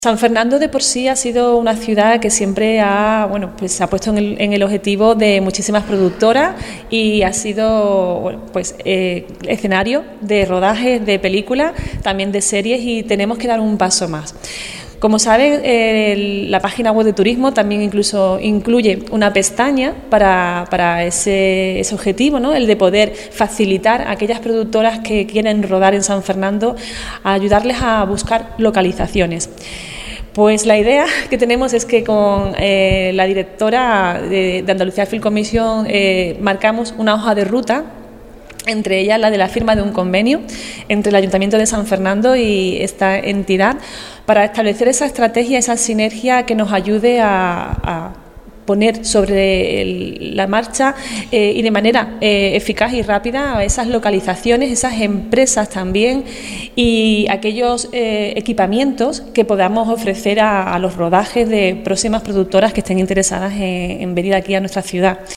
San Fernando de por sí ha sido una ciudad que siempre se ha puesto en el objetivo de muchísimas productoras y ha sido escenario de rodajes de películas, también de series, y tenemos que dar un paso más. Como saben, la página web de turismo también incluso incluye una pestaña para ese objetivo, ¿no? El de poder facilitar a aquellas productoras que quieren rodar en San Fernando, a ayudarles a buscar localizaciones. Pues la idea que tenemos es que con la directora de Andalucía Film Commission marcamos una hoja de ruta, entre ellas la de la firma de un convenio entre el Ayuntamiento de San Fernando y esta entidad, para establecer esa estrategia, esa sinergia que nos ayude a poner sobre la marcha y de manera eficaz y rápida esas localizaciones, esas empresas también, y aquellos equipamientos que podamos ofrecer a los rodajes de próximas productoras que estén interesadas en venir aquí a nuestra ciudad.